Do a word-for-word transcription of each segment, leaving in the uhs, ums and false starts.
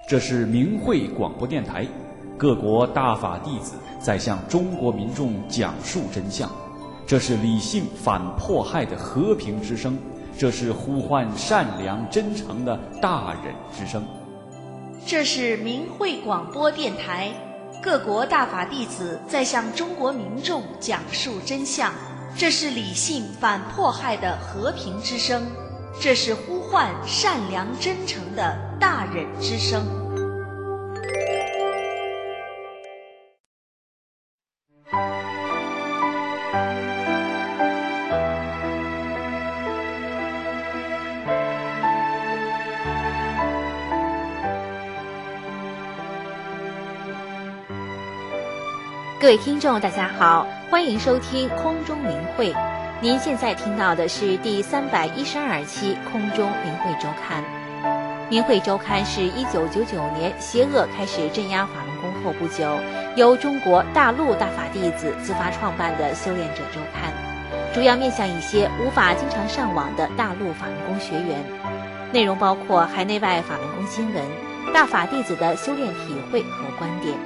这是明慧广播电台，各国大法弟子在向中国民众讲述真相。这是理性反迫害的和平之声，这是呼唤善良真诚的大忍之声。 这是明慧广播电台，各国大法弟子在向中国民众讲述真相。这是理性反迫害的和平之声，这是呼唤善良真诚的大忍之声。 各位听众大家好，欢迎收听空中明慧。您现在听到的是第三百一十二期空中明慧周刊。明慧周刊是一九九九年邪恶开始镇压法轮功后不久，由中国大陆大法弟子自发创办的修炼者周刊，主要面向一些无法经常上网的大陆法轮功学员，内容包括海内外法轮功新闻、大法弟子的修炼体会和观点。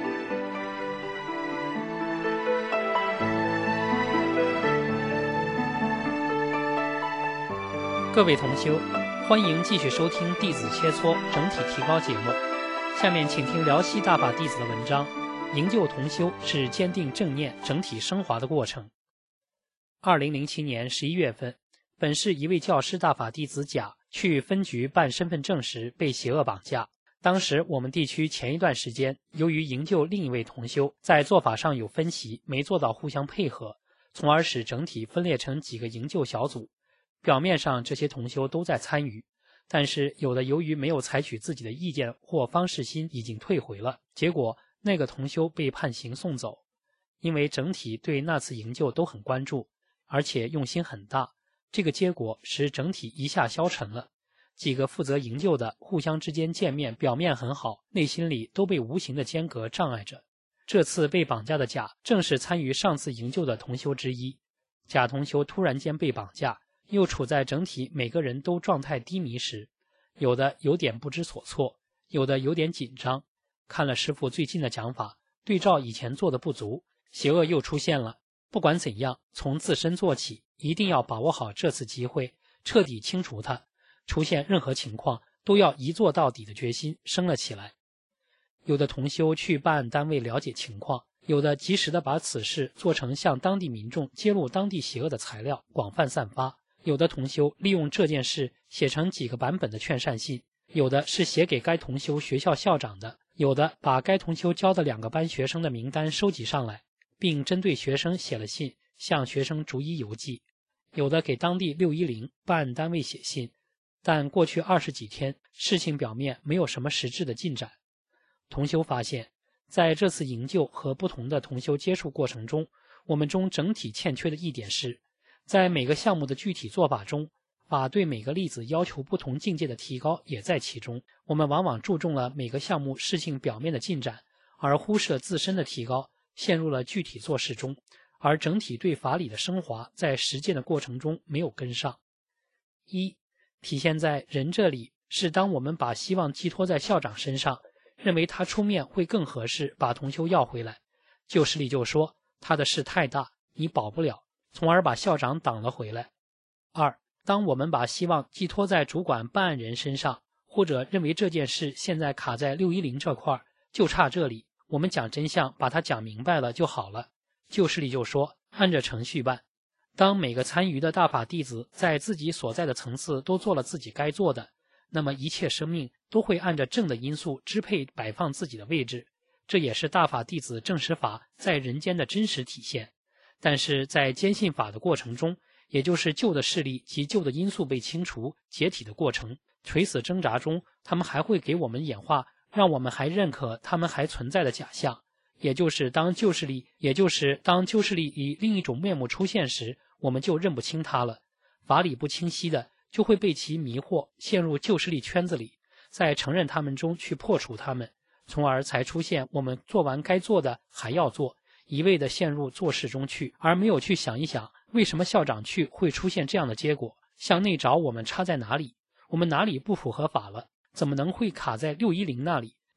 各位同修，欢迎继续收听弟子切磋整体提高节目。下面请听辽西大法弟子的文章，营救同修是坚定正念整体升华的过程。二零零七年十一月份，本市一位教师大法弟子甲去分局办身份证时被邪恶绑架。当时我们地区前一段时间由于营救另一位同修在做法上有分歧，没做到互相配合，从而使整体分裂成几个营救小组。表面上这些同修都在参与，但是有的由于没有采取自己的意见或方式心已经退回了，结果那个同修被判刑送走。因为整体对那次营救都很关注，而且用心很大，这个结果使整体一下消沉了。几个负责营救的互相之间见面表面很好，内心里都被无形的间隔障碍着。这次被绑架的甲正是参与上次营救的同修之一。甲同修突然间被绑架，又处在整体每个人都状态低迷时，有的有点不知所措，有的有点紧张。看了师父最近的讲法，对照以前做的不足，邪恶又出现了。不管怎样，从自身做起，一定要把握好这次机会，彻底清除它。出现任何情况，都要一做到底的决心升了起来。有的同修去办案单位了解情况，有的及时的把此事做成向当地民众揭露当地邪恶的材料，广泛散发。有的同修利用这件事写成几个版本的劝善信，有的是写给该同修学校校长的，有的把该同修教的两个班学生的名单收集上来，并针对学生写了信，向学生逐一邮寄。有的给当地六一零办案单位写信，但过去二十几天，事情表面没有什么实质的进展。同修发现，在这次营救和不同的同修接触过程中，我们中整体欠缺的一点是，在每个项目的具体做法中，法对每个例子要求不同境界的提高也在其中。我们往往注重了每个项目事情表面的进展，而忽视了自身的提高，陷入了具体做事中，而整体对法理的升华在实践的过程中没有跟上。一，体现在人这里是当我们把希望寄托在校长身上，认为他出面会更合适把同修要回来，旧势力就说他的事太大，你保不了，从而把校长挡了回来。二，当我们把希望寄托在主管办案人身上，或者认为这件事现在卡在六一零这块，就差这里，我们讲真相把它讲明白了就好了，旧势力就说按着程序办。当每个参与的大法弟子在自己所在的层次都做了自己该做的，那么一切生命都会按着正的因素支配摆放自己的位置，这也是大法弟子证实法在人间的真实体现。但是在坚信法的过程中，也就是旧的势力及旧的因素被清除解体的过程，垂死挣扎中，他们还会给我们演化让我们还认可他们还存在的假象，也就是当旧势力也就是当旧势力以另一种面目出现时，我们就认不清它了。法理不清晰的就会被其迷惑，陷入旧势力圈子里，在承认他们中去破除他们，从而才出现我们做完该做的还要做，一味地陷入做事中去，而没有去想一想为什么校长去会出现这样的结果，向内找我们差在哪里，我们哪里不符合法了，怎么能会卡在六一零那里，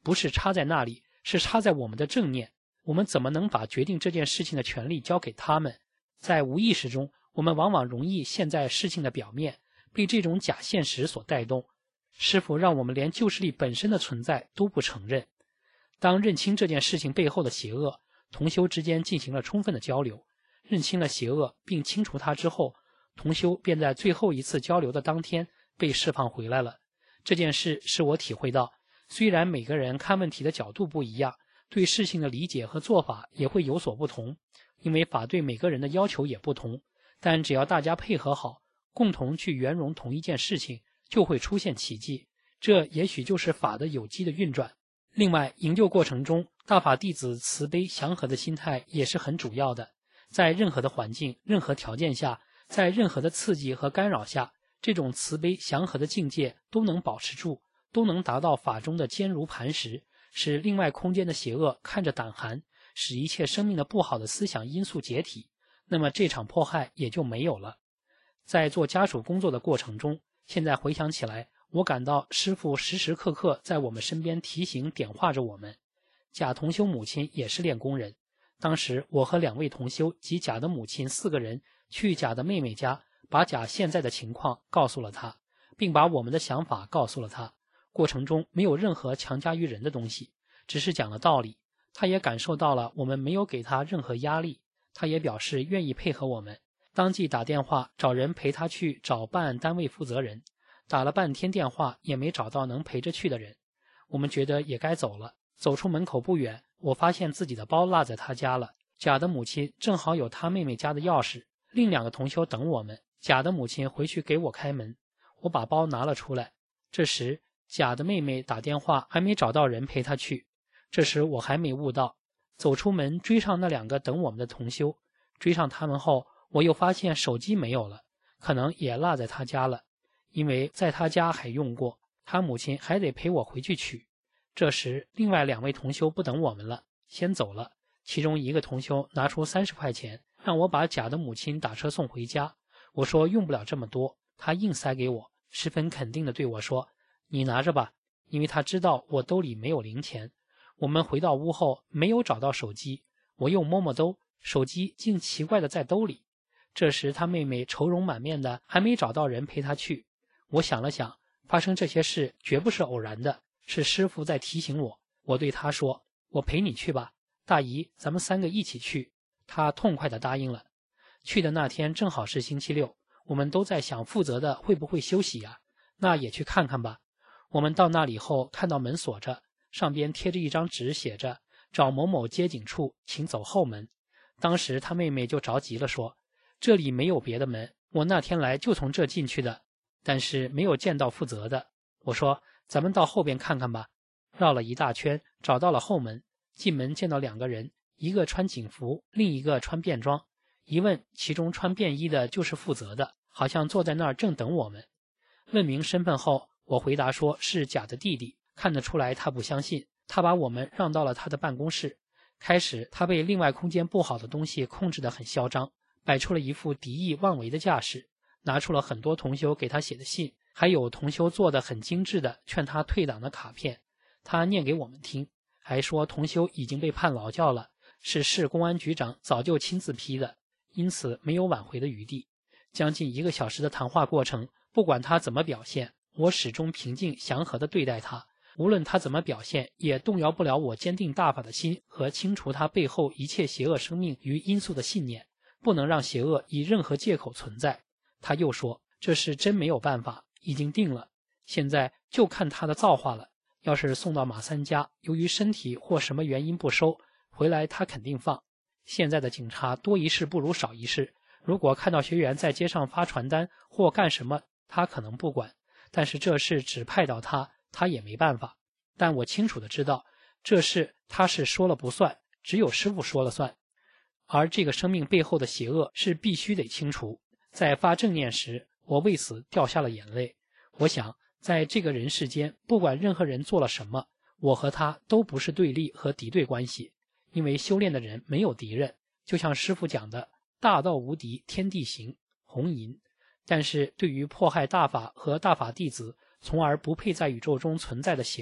不是差在那里，是差在我们的正念。我们怎么能把决定这件事情的权利交给他们？在无意识中，我们往往容易陷在事情的表面，被这种假现实所带动。师父让我们连旧势力本身的存在都不承认。当认清这件事情背后的邪恶，同修之间进行了充分的交流，认清了邪恶并清除它之后，同修便在最后一次交流的当天被释放回来了。这件事使我体会到，虽然每个人看问题的角度不一样，对事情的理解和做法也会有所不同，因为法对每个人的要求也不同，但只要大家配合好，共同去圆融同一件事情，就会出现奇迹。这也许就是法的有机的运转。另外，营救过程中，大法弟子慈悲祥和的心态也是很主要的。在任何的环境、任何条件下，在任何的刺激和干扰下，这种慈悲祥和的境界都能保持住，都能达到法中的坚如磐石，使另外空间的邪恶看着胆寒，使一切生命的不好的思想因素解体，那么这场迫害也就没有了。在做家属工作的过程中，现在回想起来，我感到师父时时刻刻在我们身边提醒点化着我们。贾同修母亲也是练功人，当时我和两位同修及贾的母亲四个人去贾的妹妹家，把贾现在的情况告诉了他，并把我们的想法告诉了他。过程中没有任何强加于人的东西，只是讲了道理。他也感受到了我们没有给他任何压力，他也表示愿意配合我们，当即打电话找人陪他去找办案单位负责人。打了半天电话也没找到能陪着去的人，我们觉得也该走了。走出门口不远，我发现自己的包落在他家了。贾的母亲正好有他妹妹家的钥匙，另两个同修等我们。贾的母亲回去给我开门，我把包拿了出来。这时贾的妹妹打电话还没找到人陪她去，这时我还没悟到，走出门追上那两个等我们的同修。追上他们后，我又发现手机没有了，可能也落在他家了，因为在他家还用过，他母亲还得陪我回去取。这时另外两位同修不等我们了，先走了。其中一个同修拿出三十块钱让我把贾的母亲打车送回家，我说用不了这么多，他硬塞给我，十分肯定地对我说，你拿着吧，因为他知道我兜里没有零钱。我们回到屋后没有找到手机，我又摸摸兜，手机竟奇怪地在兜里。这时他妹妹愁容满面的还没找到人陪他去。我想了想，发生这些事绝不是偶然的，是师父在提醒我。我对他说，我陪你去吧，大姨咱们三个一起去。他痛快地答应了。去的那天正好是星期六，我们都在想负责的会不会休息呀？那也去看看吧。我们到那里后看到门锁着，上边贴着一张纸，写着找某某接警处，请走后门。当时他妹妹就着急了，说这里没有别的门，我那天来就从这进去的，但是没有见到负责的。我说咱们到后边看看吧。绕了一大圈找到了后门，进门见到两个人，一个穿警服，另一个穿便装。一问，其中穿便衣的就是负责的，好像坐在那儿正等我们。问明身份后，我回答说是贾的弟弟，看得出来他不相信，他把我们让到了他的办公室。开始他被另外空间不好的东西控制得很嚣张，摆出了一副敌意妄为的架势，拿出了很多同修给他写的信，还有同修做的很精致的劝他退党的卡片，他念给我们听，还说同修已经被判劳教了，是市公安局长早就亲自批的，因此没有挽回的余地。将近一个小时的谈话过程，不管他怎么表现，我始终平静祥和地对待他，无论他怎么表现，也动摇不了我坚定大法的心和清除他背后一切邪恶生命与因素的信念，不能让邪恶以任何借口存在。他又说，这事真没有办法，已经定了，现在就看他的造化了。要是送到马三家，由于身体或什么原因不收，回来他肯定放。现在的警察多一事不如少一事，如果看到学员在街上发传单或干什么，他可能不管，但是这事指派到他，他也没办法。但我清楚地知道，这事他是说了不算，只有师父说了算。而这个生命背后的邪恶是必须得清除。在发正念时，我为此掉下了眼泪。我想在这个人世间，不管任何人做了什么，我和他都不是对立和敌对关系，因为修炼的人没有敌人，就像师父讲的，大道无敌，天地行，红银。但是对于迫害大法和大法弟子，从而不配在宇宙中存在的邪恶，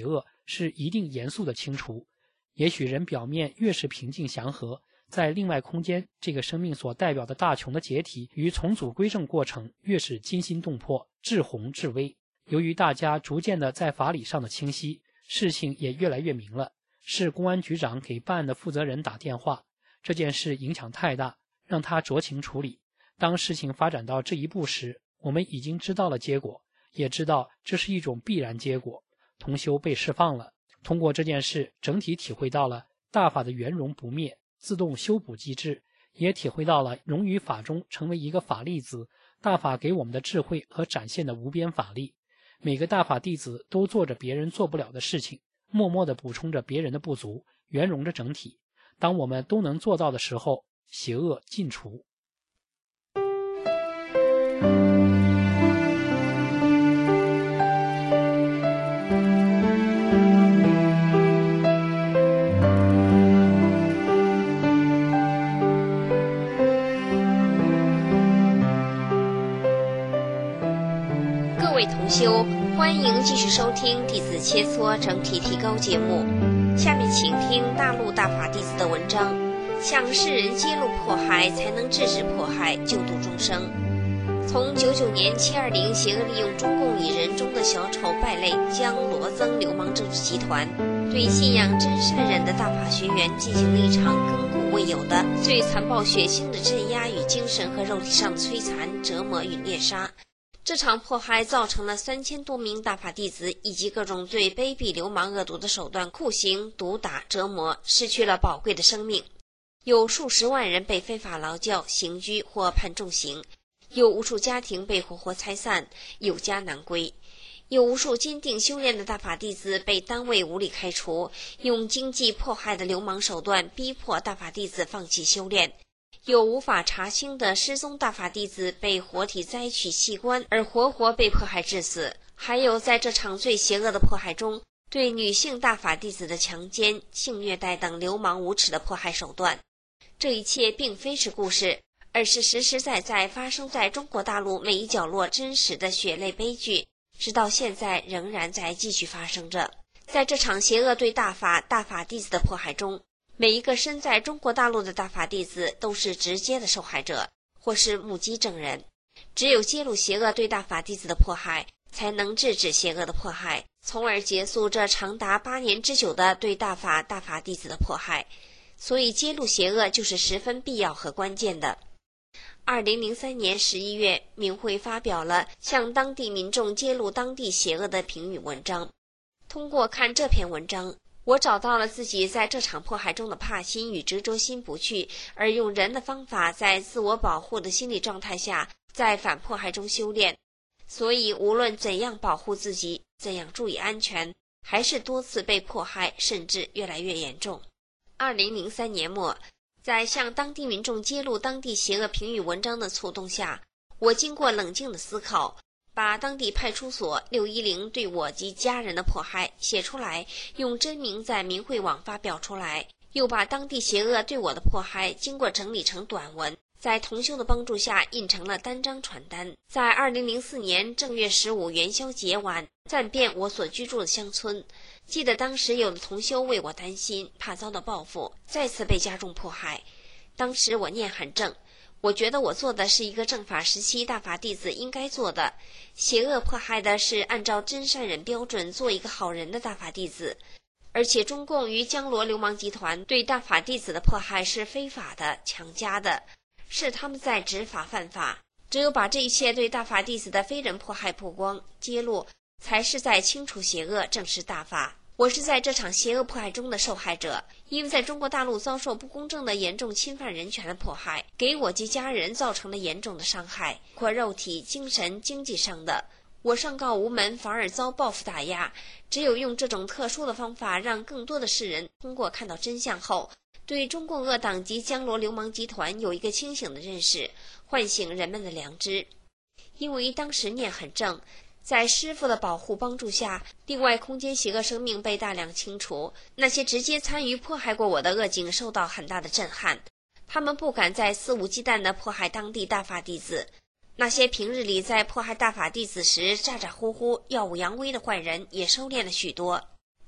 是一定严肃的清除。也许人表面越是平静祥和，在另外空间，这个生命所代表的大琼的解体与重组归正过程越是惊心动魄、至宏至微。由于大家逐渐的在法理上的清晰，事情也越来越明了。市公安局长给办案的负责人打电话，这件事影响太大，让他酌情处理。当事情发展到这一步时，我们已经知道了结果，也知道这是一种必然结果。同修被释放了。通过这件事，整体体会到了大法的圆融不灭、自动修补机制，也体会到了融于法中成为一个法粒子，大法给我们的智慧和展现的无边法力。每个大法弟子都做着别人做不了的事情，默默地补充着别人的不足，圆融着整体。当我们都能做到的时候，邪恶尽除。 各位同修，欢迎继续收听弟子切磋整体提高节目。下面请听大陆大法弟子的文章，向世人揭露迫害，才能制止迫害，救度众生。从九九年七二零邪恶利用中共以人中的小丑败类将罗增流氓政治集团对信仰真善忍的大法学员进行了一场亘古未有的最残暴血腥的镇压与精神和肉体上的摧残、折磨与虐杀。这场迫害造成了三千多名大法弟子以及各种最卑鄙流氓恶毒的手段酷刑、毒打、折磨，失去了宝贵的生命。有数十万人被非法劳教、刑拘或判重刑，有无数家庭被活活拆散，有家难归。有无数坚定修炼的大法弟子被单位无理开除，用经济迫害的流氓手段逼迫大法弟子放弃修炼。有无法查清的失踪大法弟子被活体摘取器官而活活被迫害致死，还有在这场最邪恶的迫害中，对女性大法弟子的强奸、性虐待等流氓无耻的迫害手段。这一切并非是故事，而是实实在在发生在中国大陆每一角落真实的血泪悲剧，直到现在仍然在继续发生着。在这场邪恶对大法、大法弟子的迫害中，每一个身在中国大陆的大法弟子都是直接的受害者，或是目击证人。只有揭露邪恶对大法弟子的迫害，才能制止邪恶的迫害，从而结束这长达八年之久的对大法、大法弟子的迫害。所以揭露邪恶就是十分必要和关键的。二零零三年十一月，明慧发表了向当地民众揭露当地邪恶的评语文章。通过看这篇文章，我找到了自己在这场迫害中的怕心与执着心不去，而用人的方法在自我保护的心理状态下，在反迫害中修炼。所以无论怎样保护自己，怎样注意安全，还是多次被迫害，甚至越来越严重。二零零三年末，在向当地民众揭露当地邪恶评语文章的触动下，我经过冷静的思考，把当地派出所六一零对我及家人的迫害写出来，用真名在明慧网发表出来，又把当地邪恶对我的迫害经过整理成短文，在同修的帮助下印成了单张传单，在二零零四年正月十五元宵节晚暂遍我所居住的乡村。记得当时有的同修为我担心，怕遭到报复，再次被加重迫害。当时我念很正，我觉得我做的是一个正法时期大法弟子应该做的，邪恶迫害的是按照真善忍标准做一个好人的大法弟子。而且中共与江罗流氓集团对大法弟子的迫害是非法的、强加的，是他们在执法犯法。只有把这一切对大法弟子的非人迫害曝光揭露，才是在清除邪恶，正是大法。我是在这场邪恶迫害中的受害者，因为在中国大陆遭受不公正的严重侵犯人权的迫害，给我及家人造成了严重的伤害，或肉体、精神、经济上的。我上告无门，反而遭报复打压。只有用这种特殊的方法，让更多的世人通过看到真相后，对中共恶党及江罗流氓集团有一个清醒的认识，唤醒人们的良知。因为当时念很正，在师父的保护帮助下，另外空间邪恶生命被大量清除，那些直接参与迫害过我的恶警受到很大的震撼，他们不敢再肆无忌惮地迫害当地大法弟子。那些平日里在迫害大法弟子时咋咋呼呼、耀武扬威的坏人也收敛了许多。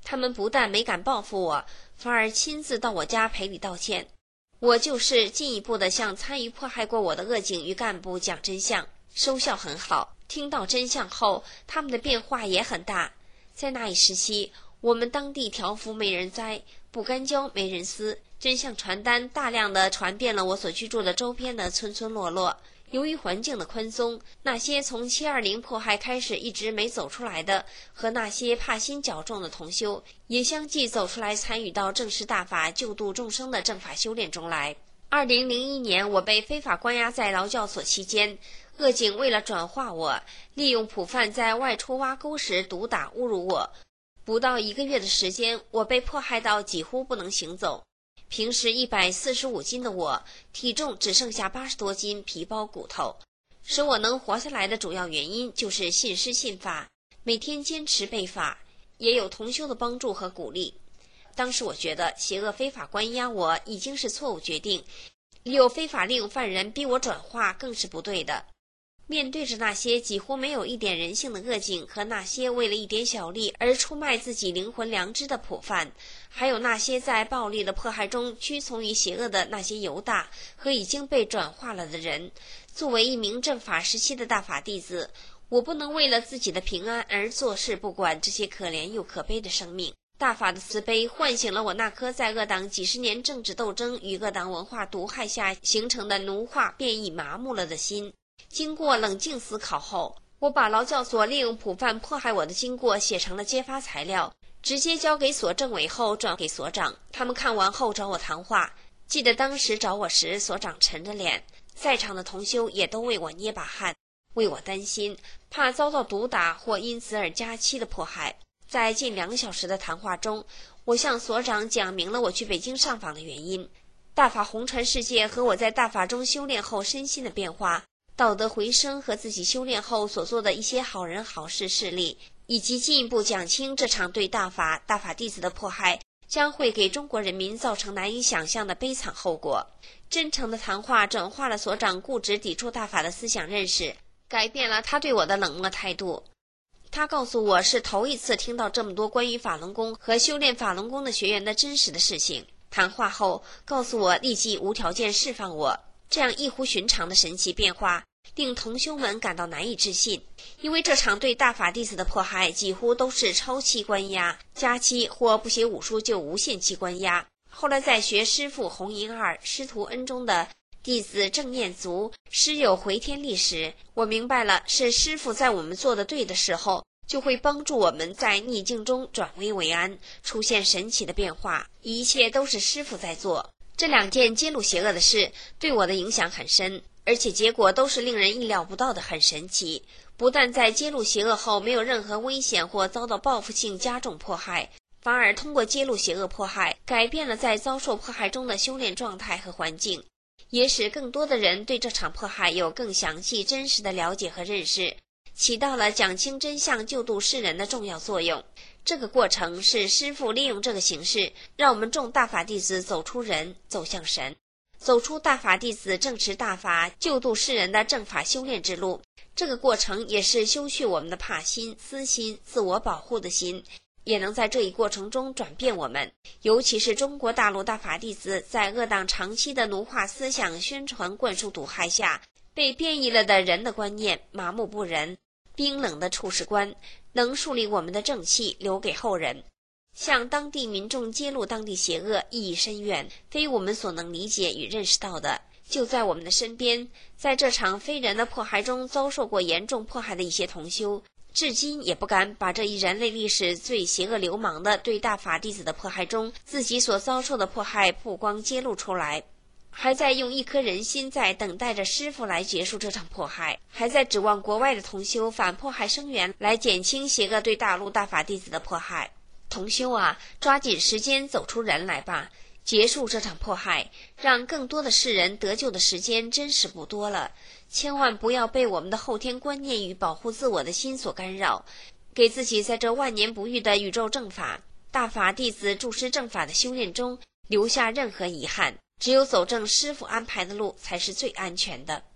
他们不但没敢报复我，反而亲自到我家赔礼道歉。我就是进一步的向参与迫害过我的恶警与干部讲真相，收效很好。听到真相后，他们的变化也很大。在那一时期，我们当地条幅没人摘，不干胶没人撕，真相传单大量的传遍了我所居住的周边的村村落落。由于环境的宽松，那些从七二零迫害开始一直没走出来的，和那些怕心较重的同修，也相继走出来参与到正式大法救度众生的正法修炼中来。二零零一年，我被非法关押在劳教所期间，恶警为了转化我，利用普犯在外出挖沟时毒打侮辱我。不到一个月的时间，我被迫害到几乎不能行走。平时一百四十五斤的我，体重只剩下八十多斤皮包骨头。使我能活下来的主要原因就是信师信法，每天坚持背法，也有同修的帮助和鼓励。当时我觉得邪恶非法关押我已经是错误决定，有非法利用犯人逼我转化更是不对的。面对着那些几乎没有一点人性的恶警和那些为了一点小利而出卖自己灵魂良知的普犯，还有那些在暴力的迫害中屈从于邪恶的那些犹大和已经被转化了的人，作为一名正法时期的大法弟子，我不能为了自己的平安而坐视不管这些可怜又可悲的生命。大法的慈悲唤醒了我那颗在恶党几十年政治斗争与恶党文化毒害下形成的奴化变异麻木了的心。经过冷静思考后，我把劳教所利用普犯迫害我的经过写成了揭发材料，直接交给所政委后转给所长。他们看完后找我谈话，记得当时找我时，所长沉着脸，在场的同修也都为我捏把汗，为我担心，怕遭到毒打或因此而加期的迫害。在近两个小时的谈话中，我向所长讲明了我去北京上访的原因，大法红传世界和我在大法中修炼后身心的变化，道德回升和自己修炼后所做的一些好人好事事例，以及进一步讲清这场对大法大法弟子的迫害将会给中国人民造成难以想象的悲惨后果。真诚的谈话转化了所长固执抵触大法的思想认识，改变了他对我的冷漠态度。他告诉我是头一次听到这么多关于法轮功和修炼法轮功的学员的真实的事情。谈话后告诉我立即无条件释放我，这样异乎寻常的神奇变化令同修们感到难以置信，因为这场对大法弟子的迫害几乎都是超期关押、加期或不写武书就无限期关押。后来在学师父弘银二、师徒恩中的弟子正念足、师有回天力时，我明白了，是师父在我们做得对的时候，就会帮助我们在逆境中转危为安，出现神奇的变化，一切都是师父在做。这两件揭露邪恶的事对我的影响很深，而且结果都是令人意料不到的，很神奇。不但在揭露邪恶后没有任何危险或遭到报复性加重迫害，反而通过揭露邪恶迫害改变了在遭受迫害中的修炼状态和环境，也使更多的人对这场迫害有更详细真实的了解和认识，起到了讲清真相救度世人的重要作用。这个过程是师父利用这个形式让我们众大法弟子走出人，走向神，走出大法弟子正持大法救度世人的正法修炼之路。这个过程也是修去我们的怕心、私心、自我保护的心，也能在这一过程中转变我们，尤其是中国大陆大法弟子在恶党长期的奴化思想宣传灌输毒害下，被变异了的人的观念、麻木不仁、冰冷的处事观，能树立我们的正气，留给后人。向当地民众揭露当地邪恶意义深远，非我们所能理解与认识到的。就在我们的身边，在这场非人的迫害中遭受过严重迫害的一些同修，至今也不敢把这一人类历史最邪恶流氓的对大法弟子的迫害中自己所遭受的迫害曝光揭露出来，还在用一颗人心在等待着师父来结束这场迫害，还在指望国外的同修反迫害声援来减轻邪恶对大陆大法弟子的迫害。同修啊，抓紧时间走出人来吧，结束这场迫害，让更多的世人得救的时间真是不多了。千万不要被我们的后天观念与保护自我的心所干扰，给自己在这万年不遇的宇宙正法大法弟子助师正法的修炼中留下任何遗憾。只有走正师父安排的路才是最安全的。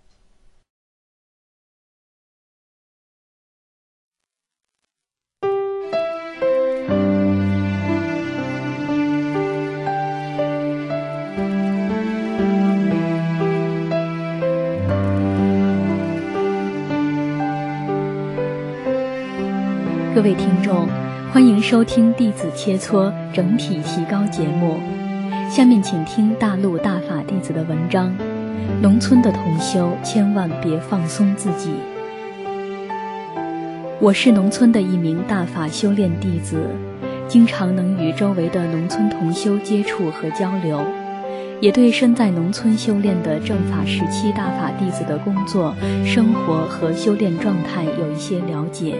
各位听众，欢迎收听弟子切磋整体提高节目。下面请听大陆大法弟子的文章：农村的同修千万别放松自己。我是农村的一名大法修炼弟子，经常能与周围的农村同修接触和交流，也对身在农村修炼的正法时期大法弟子的工作、生活和修炼状态有一些了解。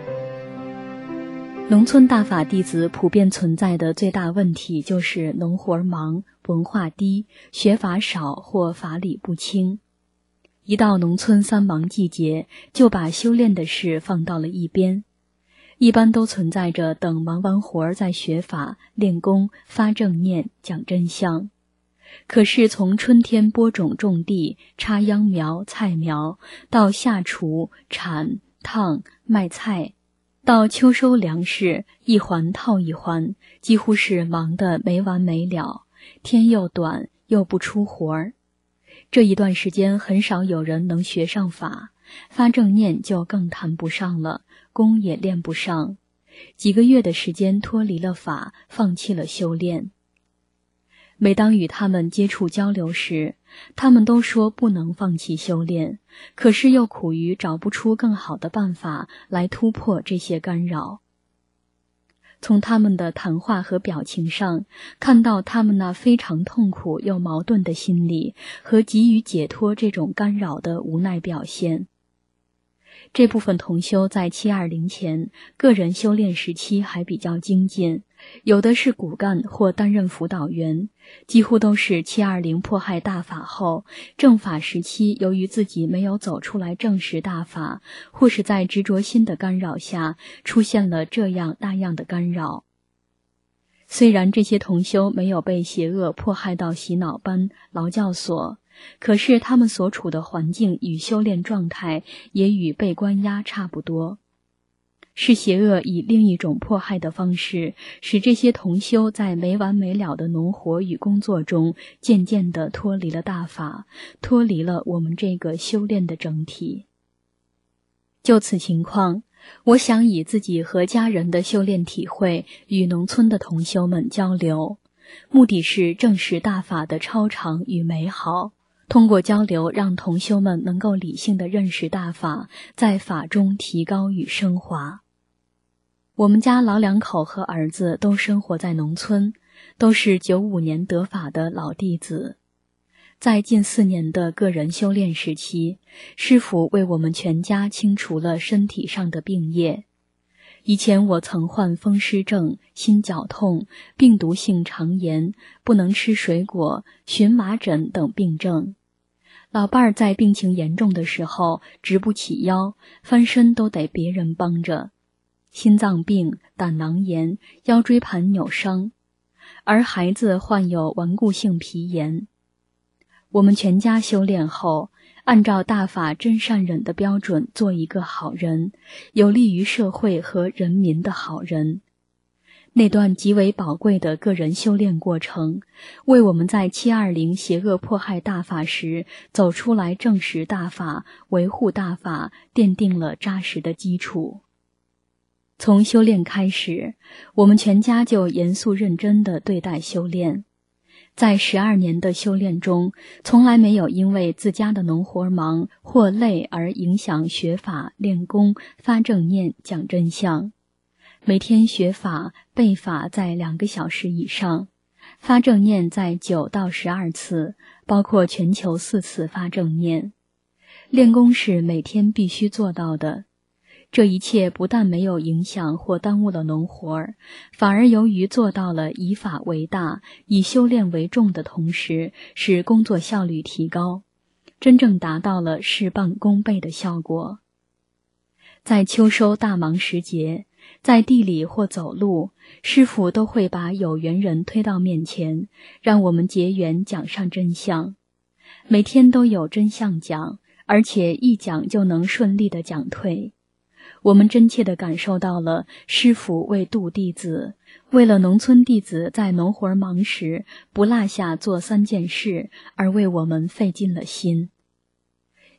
农村大法弟子普遍存在的最大问题就是农活忙、文化低、学法少或法理不清。一到农村三忙季节，就把修炼的事放到了一边，一般都存在着等忙完活再学法、练功、发正念、讲真相。可是从春天播种种地、插秧苗、菜苗，到下锄、铲、烫、卖菜，到秋收粮食，一环套一环，几乎是忙得没完没了，天又短，又不出活儿。这一段时间很少有人能学上法，发正念就更谈不上了，功也练不上。几个月的时间脱离了法，放弃了修炼。每当与他们接触交流时，他们都说不能放弃修炼，可是又苦于找不出更好的办法来突破这些干扰。从他们的谈话和表情上，看到他们那非常痛苦又矛盾的心理和急于解脱这种干扰的无奈表现。这部分同修在七二零前，个人修炼时期还比较精进，有的是骨干或担任辅导员，几乎都是七二零迫害大法后，正法时期由于自己没有走出来证实大法，或是在执着心的干扰下，出现了这样那样的干扰。虽然这些同修没有被邪恶迫害到洗脑班、劳教所，可是他们所处的环境与修炼状态也与被关押差不多。是邪恶以另一种迫害的方式，使这些同修在没完没了的农活与工作中，渐渐地脱离了大法，脱离了我们这个修炼的整体。就此情况，我想以自己和家人的修炼体会与农村的同修们交流，目的是证实大法的超常与美好，通过交流让同修们能够理性地认识大法，在法中提高与升华。我们家老两口和儿子都生活在农村，都是九五年得法的老弟子。在近四年的个人修炼时期，师父为我们全家清除了身体上的病业。以前我曾患风湿症、心绞痛、病毒性肠炎、不能吃水果、荨麻疹等病症。老伴儿在病情严重的时候直不起腰，翻身都得别人帮着。心脏病、胆囊炎、腰椎盘扭伤，而孩子患有顽固性皮炎。我们全家修炼后，按照大法真善忍的标准做一个好人，有利于社会和人民的好人。那段极为宝贵的个人修炼过程，为我们在七二零邪恶迫害大法时走出来证实大法、维护大法奠定了扎实的基础。从修炼开始，我们全家就严肃认真地对待修炼。在十二年的修炼中，从来没有因为自家的农活忙或累而影响学法、练功、发正念、讲真相。每天学法、背法在两个小时以上，发正念在九到十二次，包括全球四次发正念。练功是每天必须做到的。这一切不但没有影响或耽误了农活儿，反而由于做到了以法为大、以修炼为重的同时，使工作效率提高，真正达到了事半功倍的效果。在秋收大忙时节，在地里或走路，师父都会把有缘人推到面前，让我们结缘讲上真相。每天都有真相讲，而且一讲就能顺利地讲退。我们真切地感受到了师父为度弟子，为了农村弟子在农活忙时不落下做三件事，而为我们费尽了心。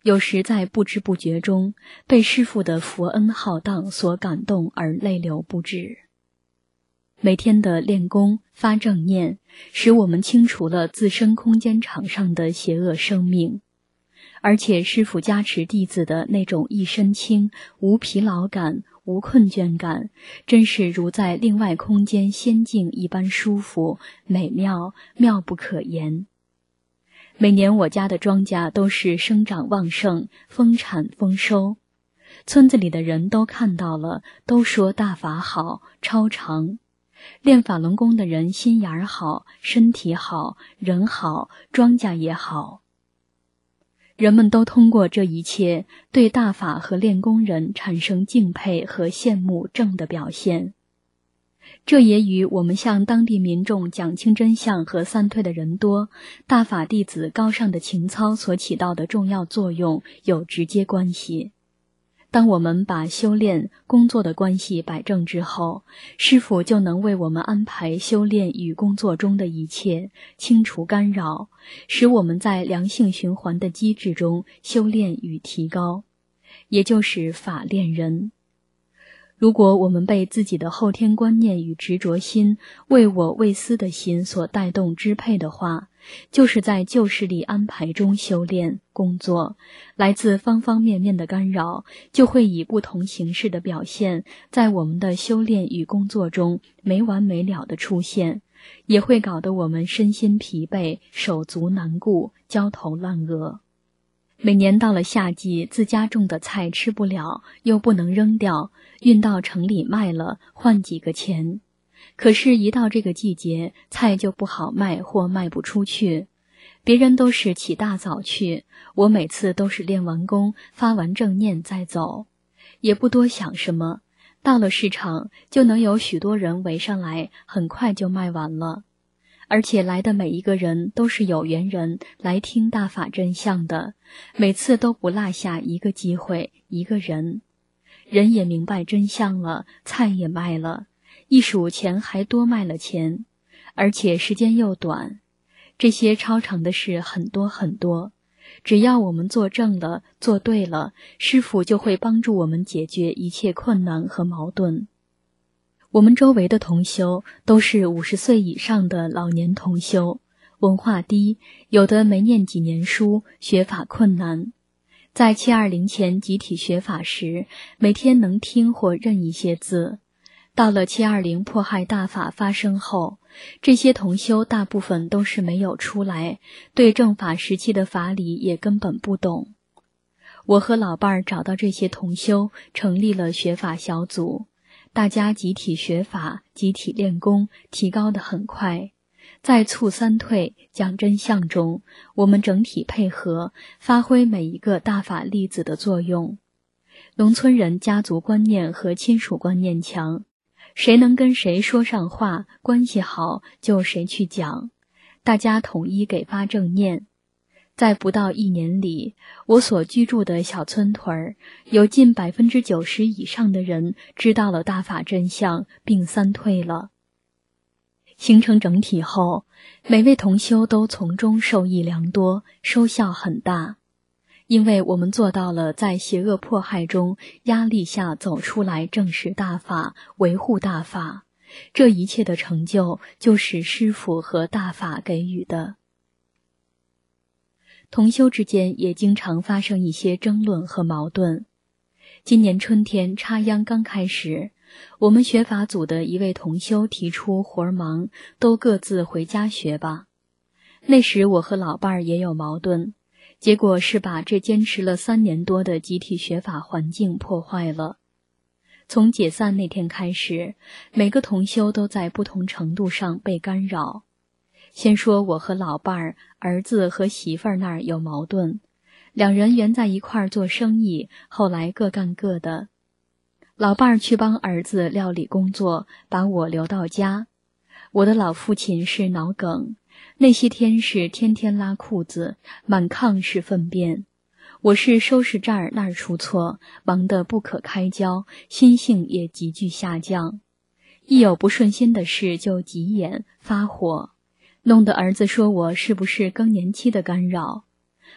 有时在不知不觉中被师父的佛恩浩荡所感动而泪流不止。每天的练功发正念，使我们清除了自身空间场上的邪恶生命，而且师父加持弟子的那种一身轻、无疲劳感、无困倦感，真是如在另外空间仙境一般舒服、美妙、妙不可言。每年我家的庄稼都是生长旺盛，丰产丰收，村子里的人都看到了，都说大法好，超常。练法轮功的人心眼儿好，身体好，人好，庄稼也好。人们都通过这一切对大法和练功人产生敬佩和羡慕正的表现。这也与我们向当地民众讲清真相和三退的人多，大法弟子高尚的情操所起到的重要作用有直接关系。当我们把修炼、工作的关系摆正之后，师父就能为我们安排修炼与工作中的一切，清除干扰，使我们在良性循环的机制中修炼与提高，也就是法练人。如果我们被自己的后天观念与执着心、为我为私的心所带动支配的话，就是在旧势力安排中修炼工作，来自方方面面的干扰就会以不同形式的表现在我们的修炼与工作中没完没了的出现，也会搞得我们身心疲惫，手足难顾，焦头烂额。每年到了夏季，自家种的菜吃不了，又不能扔掉，运到城里卖了，换几个钱。可是，一到这个季节，菜就不好卖或卖不出去。别人都是起大早去，我每次都是练完功，发完正念再走，也不多想什么。到了市场，就能有许多人围上来，很快就卖完了。而且来的每一个人都是有缘人，来听大法真相的，每次都不落下一个机会，一个人。人也明白真相了，菜也卖了，一数钱还多卖了钱，而且时间又短。这些超常的事很多很多，只要我们做正了，做对了，师父就会帮助我们解决一切困难和矛盾。我们周围的同修都是五十岁以上的老年同修，文化低，有的没念几年书，学法困难。在七二零前集体学法时，每天能听或认一些字。到了七二零迫害大法发生后，这些同修大部分都是没有出来，对正法时期的法理也根本不懂。我和老伴儿找到这些同修，成立了学法小组。大家集体学法，集体练功，提高得很快。在促三退、讲真相中，我们整体配合，发挥每一个大法粒子的作用。农村人家族观念和亲属观念强，谁能跟谁说上话，关系好，就谁去讲。大家统一给发正念。在不到一年里，我所居住的小村屯儿，有近百分之九十以上的人知道了大法真相，并三退了。形成整体后，每位同修都从中受益良多，收效很大。因为我们做到了在邪恶迫害中压力下走出来，正视大法，维护大法，这一切的成就就是师父和大法给予的。同修之间也经常发生一些争论和矛盾。今年春天插秧刚开始，我们学法组的一位同修提出活儿忙，都各自回家学吧。那时我和老伴儿也有矛盾，结果是把这坚持了三年多的集体学法环境破坏了。从解散那天开始，每个同修都在不同程度上被干扰。先说我和老伴儿、儿子和媳妇儿那儿有矛盾，两人原在一块儿做生意，后来各干各的。老伴儿去帮儿子料理工作，把我留到家。我的老父亲是脑梗，那些天是天天拉裤子，满炕是粪便。我是收拾这儿那儿出错，忙得不可开交，心性也急剧下降。一有不顺心的事就急眼发火，弄得儿子说我是不是更年期的干扰。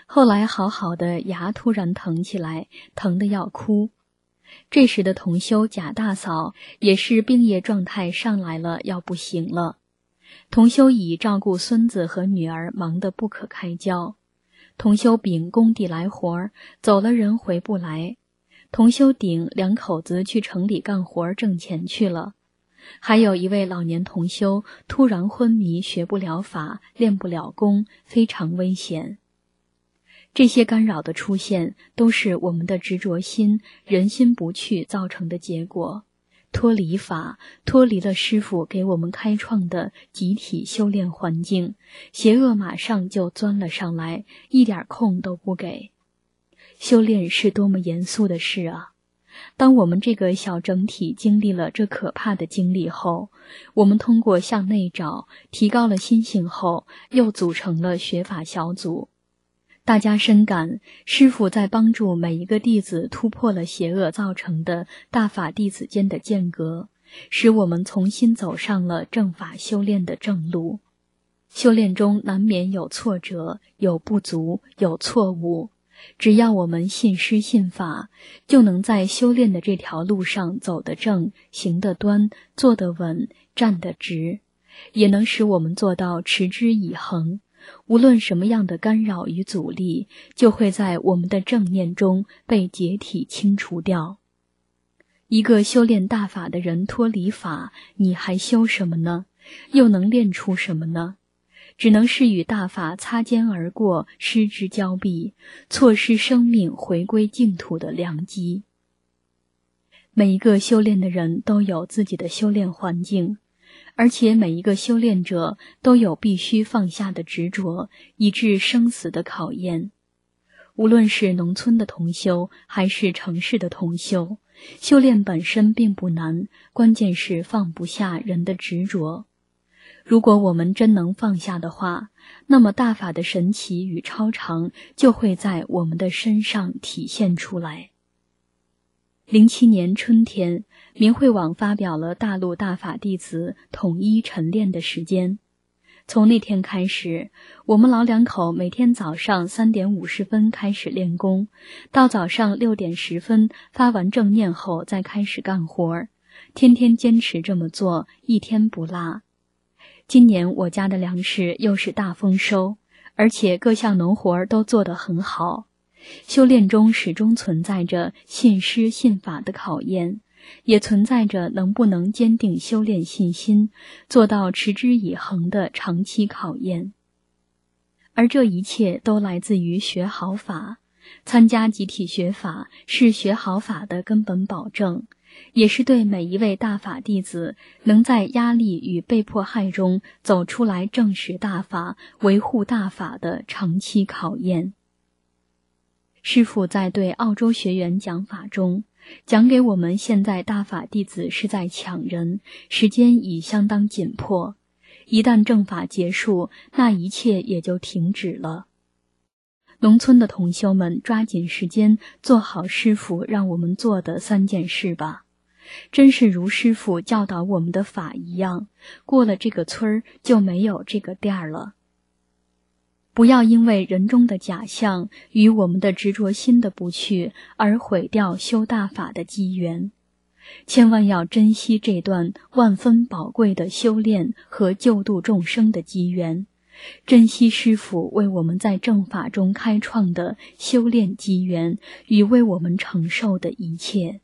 后来好好的牙突然疼起来，疼得要哭。这时的同修贾大嫂也是病业状态上来了，要不行了。同修乙照顾孙子和女儿忙得不可开交。同修丙工地来活，走了人回不来。同修丙两口子去城里干活挣钱去了。还有一位老年同修突然昏迷，学不了法，练不了功，非常危险。这些干扰的出现都是我们的执着心、人心不去造成的结果。脱离法，脱离了师父给我们开创的集体修炼环境，邪恶马上就钻了上来，一点空都不给。修炼是多么严肃的事啊！当我们这个小整体经历了这可怕的经历后，我们通过向内找，提高了心性后，又组成了学法小组。大家深感师父在帮助每一个弟子突破了邪恶造成的大法弟子间的间隔，使我们重新走上了正法修炼的正路。修炼中难免有挫折，有不足，有错误，只要我们信师信法，就能在修炼的这条路上走得正，行得端，坐得稳，站得直，也能使我们做到持之以恒。无论什么样的干扰与阻力，就会在我们的正念中被解体清除掉。一个修炼大法的人脱离法，你还修什么呢？又能练出什么呢？只能是与大法擦肩而过，失之交臂，错失生命回归净土的良机。每一个修炼的人都有自己的修炼环境，而且每一个修炼者都有必须放下的执着，以致生死的考验。无论是农村的同修，还是城市的同修，修炼本身并不难，关键是放不下人的执着。如果我们真能放下的话，那么大法的神奇与超常就会在我们的身上体现出来。零七年春天，明慧网发表了大陆大法弟子统一晨练的时间。从那天开始，我们老两口每天早上三点五十分开始练功，到早上六点十分发完正念后再开始干活，天天坚持这么做，一天不落。今年我家的粮食又是大丰收，而且各项农活都做得很好。修炼中始终存在着信师信法的考验，也存在着能不能坚定修炼信心，做到持之以恒的长期考验。而这一切都来自于学好法。参加集体学法是学好法的根本保证，也是对每一位大法弟子能在压力与被迫害中走出来证实大法、维护大法的长期考验。师父在对澳洲学员讲法中，讲给我们现在大法弟子是在抢人，时间已相当紧迫，一旦正法结束，那一切也就停止了。农村的同修们抓紧时间做好师父让我们做的三件事吧，真是如师父教导我们的法一样，过了这个村儿就没有这个店儿了。不要因为人中的假象与我们的执着心的不去而毁掉修大法的机缘，千万要珍惜这段万分宝贵的修炼和救度众生的机缘，珍惜师父为我们在正法中开创的修炼机缘与为我们承受的一切。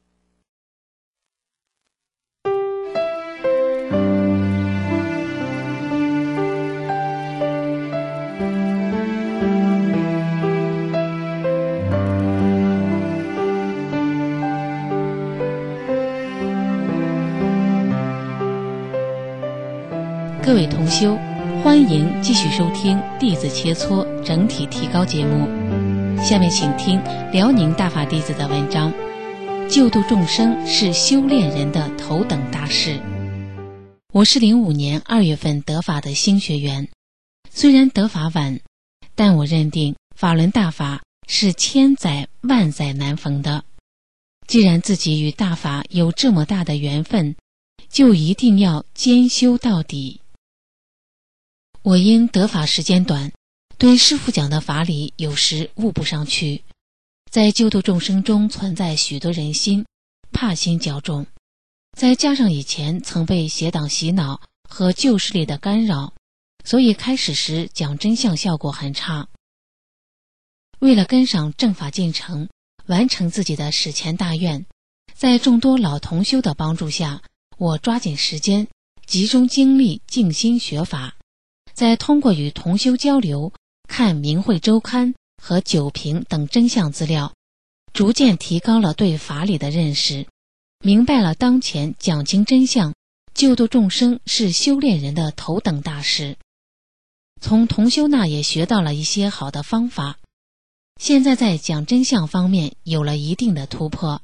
各位同修，欢迎继续收听《弟子切磋整体提高》节目。下面请听辽宁大法弟子的文章：救度众生是修炼人的头等大事。我是零五年二月份得法的新学员，虽然得法晚，但我认定法轮大法是千载万载难逢的。既然自己与大法有这么大的缘分，就一定要兼修到底。我因得法时间短， 对师父讲的法理有时悟不上去，在救度众生中存在许多人心，怕心较重，再加上以前曾被邪党洗脑和旧势力的干扰，所以开始时讲真相效果很差。为了跟上正法进程，完成自己的史前大愿，在众多老同修的帮助下，我抓紧时间，集中精力静心学法，再通过与同修交流，看明慧周刊和九评等真相资料，逐渐提高了对法理的认识，明白了当前讲经真相、救度众生是修炼人的头等大事。从同修那也学到了一些好的方法，现在在讲真相方面有了一定的突破。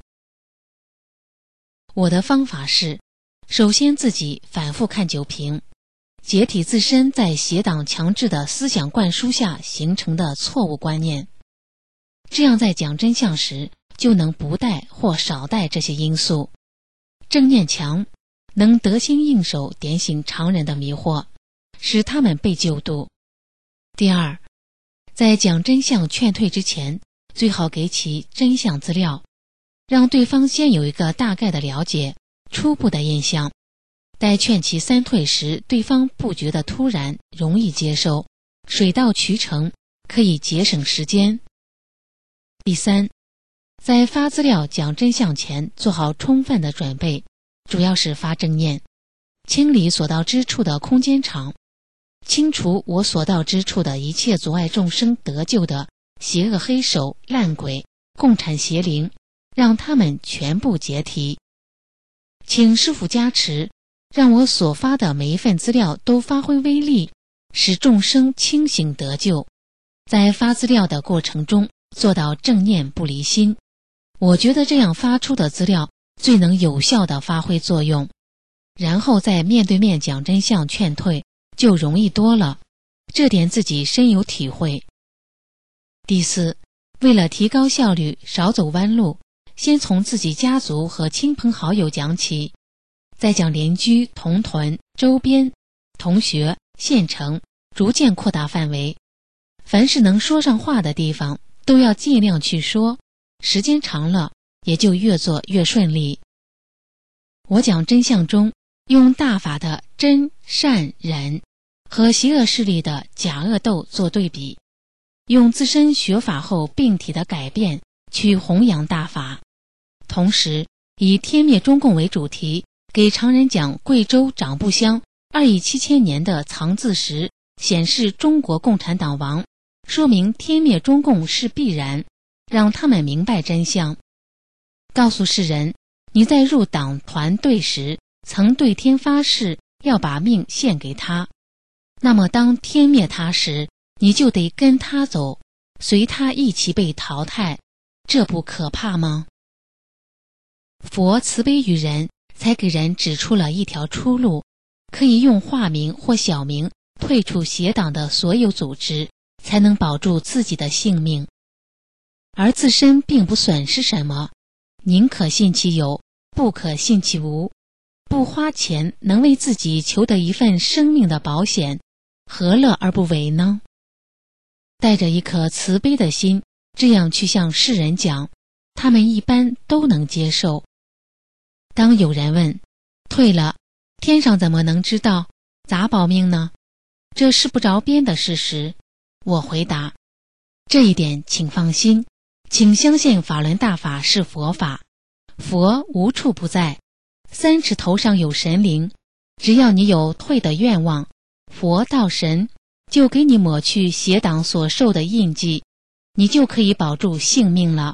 我的方法是，首先自己反复看九评，解体自身在邪党强制的思想灌输下形成的错误观念，这样在讲真相时就能不带或少带这些因素。正念强，能得心应手点醒常人的迷惑，使他们被救度。第二，在讲真相劝退之前，最好给其真相资料，让对方先有一个大概的了解，初步的印象，待劝其三退时，对方不觉得突然，容易接受，水到渠成，可以节省时间。第三，在发资料讲真相前做好充分的准备，主要是发正念，清理所到之处的空间场，清除我所到之处的一切阻碍众生得救的邪恶黑手、烂鬼、共产邪灵，让他们全部解体。请师父加持，让我所发的每一份资料都发挥威力，使众生清醒得救。在发资料的过程中做到正念不离心，我觉得这样发出的资料最能有效地发挥作用，然后再面对面讲真相劝退就容易多了，这点自己深有体会。第四，为了提高效率，少走弯路，先从自己家族和亲朋好友讲起，再讲邻居、同屯、周边、同学、县城，逐渐扩大范围。凡是能说上话的地方，都要尽量去说，时间长了，也就越做越顺利。我讲真相中，用大法的真、善、忍和邪恶势力的假恶斗做对比，用自身学法后病体的改变去弘扬大法，同时以天灭中共为主题，给常人讲贵州长布乡二亿七千年的藏字石显示中国共产党亡，说明天灭中共是必然，让他们明白真相。告诉世人，你在入党团队时曾对天发誓要把命献给他，那么当天灭他时，你就得跟他走，随他一起被淘汰，这不可怕吗？佛慈悲于人，才给人指出了一条出路，可以用化名或小名退出邪党的所有组织，才能保住自己的性命，而自身并不损失什么。宁可信其有，不可信其无，不花钱能为自己求得一份生命的保险，何乐而不为呢？带着一颗慈悲的心，这样去向世人讲，他们一般都能接受。当有人问，退了，天上怎么能知道？咋保命呢？这是不着边的事实。我回答，这一点请放心，请相信法轮大法是佛法，佛无处不在，三尺头上有神灵，只要你有退的愿望，佛道神就给你抹去邪党所受的印记，你就可以保住性命了。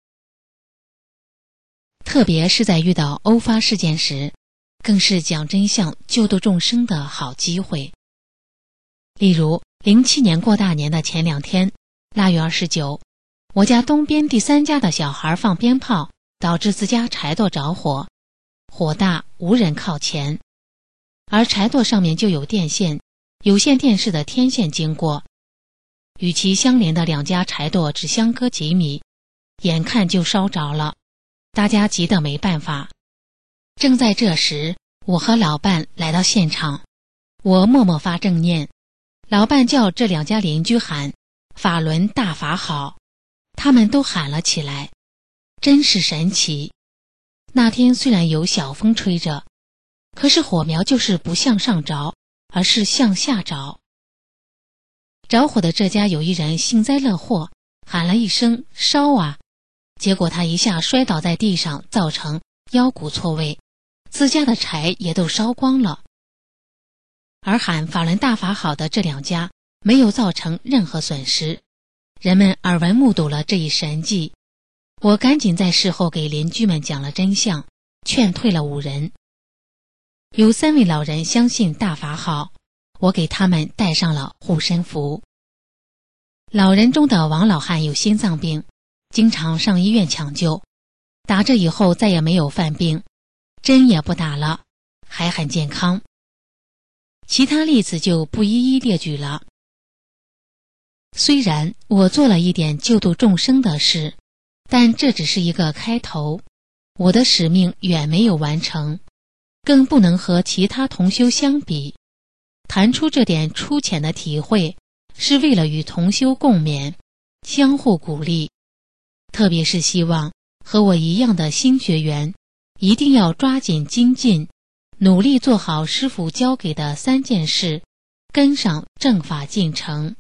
特别是在遇到欧发事件时，更是讲真相救度众生的好机会。例如零七年过大年的前两天，腊月二十九，我家东边第三家的小孩放鞭炮，导致自家柴垛着火，火大无人靠前，而柴垛上面就有电线，有线电视的天线经过，与其相连的两家柴垛只相隔几米，眼看就烧着了，大家急得没办法。正在这时，我和老伴来到现场，我默默发正念， 老伴叫这两家邻居喊法轮大法好，他们都喊了起来，真是神奇。那天虽然有小风吹着，可是火苗就是不向上着，而是向下着。着火的这家有一人幸灾乐祸，喊了一声烧啊，结果他一下摔倒在地上，造成腰骨错位，自家的柴也都烧光了。而喊法轮大法好的这两家没有造成任何损失，人们耳闻目睹了这一神迹。我赶紧在事后给邻居们讲了真相，劝退了五人。有三位老人相信大法好，我给他们戴上了护身符。老人中的王老汉有心脏病，经常上医院抢救，打这以后再也没有犯病，针也不打了，还很健康。其他例子就不一一列举了。虽然我做了一点救度众生的事，但这只是一个开头，我的使命远没有完成，更不能和其他同修相比。谈出这点粗浅的体会，是为了与同修共勉，相互鼓励。特别是希望和我一样的新学员，一定要抓紧精进，努力做好师父教给的三件事，跟上正法进程。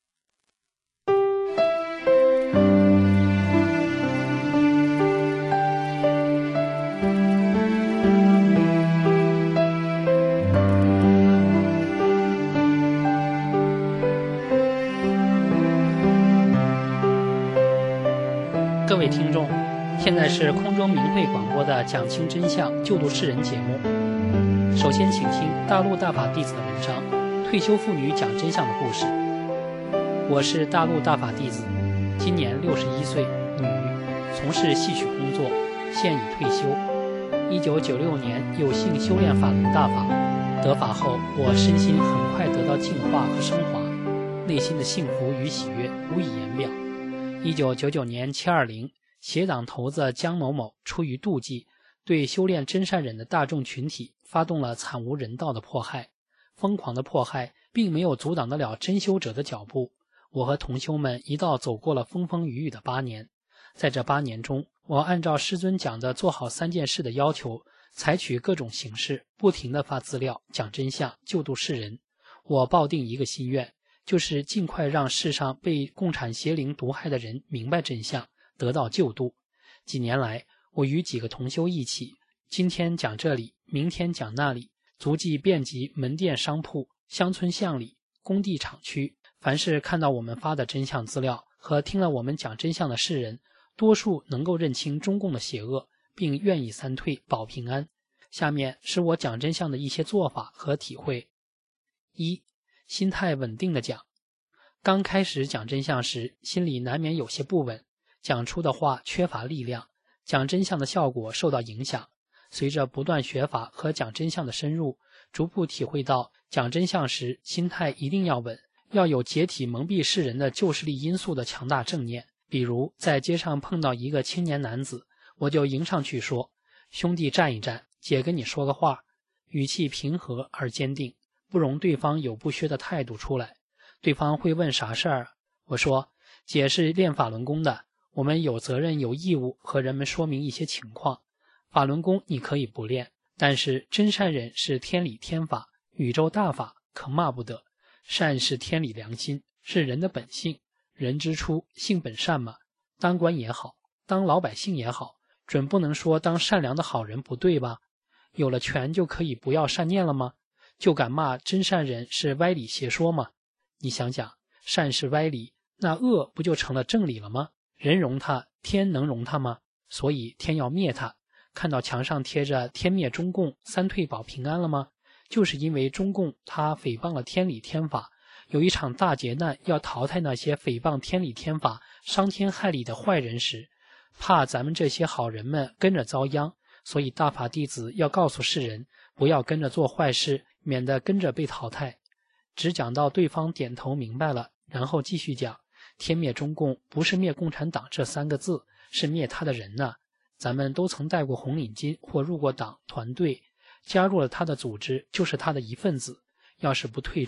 各位听众，现在是空中明慧广播的讲清真相救度世人节目。首先请听大陆大法弟子的文章《退休妇女讲真相的故事》。我是大陆大法弟子，今年六十一岁，女，从事戏曲工作，现已退休。一九九六年有幸修炼法轮大法，得法后我身心很快得到净化和升华，内心的幸福与喜悦无以言表。一九九九年七二零，邪党头子江某某出于妒忌，对修炼真善忍的大众群体发动了惨无人道的迫害。疯狂的迫害并没有阻挡得了真修者的脚步。我和同修们一道走过了风风雨雨的八年。在这八年中，我按照师尊讲的做好三件事的要求，采取各种形式，不停地发资料，讲真相，救度世人。我抱定一个心愿，就是尽快让世上被共产邪灵毒害的人明白真相，得到救度。几年来，我与几个同修一起，今天讲这里，明天讲那里，足迹遍及门店商铺、乡村巷里、工地厂区。凡是看到我们发的真相资料和听了我们讲真相的世人，多数能够认清中共的邪恶，并愿意三退保平安。下面是我讲真相的一些做法和体会。一、心态稳定的讲。刚开始讲真相时，心里难免有些不稳，讲出的话缺乏力量，讲真相的效果受到影响。随着不断学法和讲真相的深入，逐步体会到讲真相时心态一定要稳，要有解体蒙蔽世人的旧势力因素的强大正念。比如在街上碰到一个青年男子，我就迎上去说：兄弟站一站，姐跟你说个话，语气平和而坚定，不容对方有不屑的态度出来。对方会问啥事儿？我说：姐是练法轮功的，我们有责任有义务和人们说明一些情况。法轮功你可以不练，但是真善忍是天理天法，宇宙大法，可骂不得。善是天理良心，是人的本性，人之初性本善嘛。当官也好，当老百姓也好，准不能说当善良的好人不对吧？有了权就可以不要善念了吗？就敢骂真善忍是歪理邪说吗？你想想，善是歪理，那恶不就成了正理了吗？人容他，天能容他吗？所以天要灭他。看到墙上贴着天灭中共，三退保平安了吗？就是因为中共他诽谤了天理天法，有一场大劫难要淘汰那些诽谤天理天法伤天害理的坏人时，怕咱们这些好人们跟着遭殃，所以大法弟子要告诉世人，不要跟着做坏事，免得跟着被淘汰。只讲到对方点头明白了，然后继续讲，天灭中共不是灭共产党这三个字，是灭他的人呢。咱们都曾戴过红领巾或入过党团队，加入了他的组织就是他的一份子，要是不退出，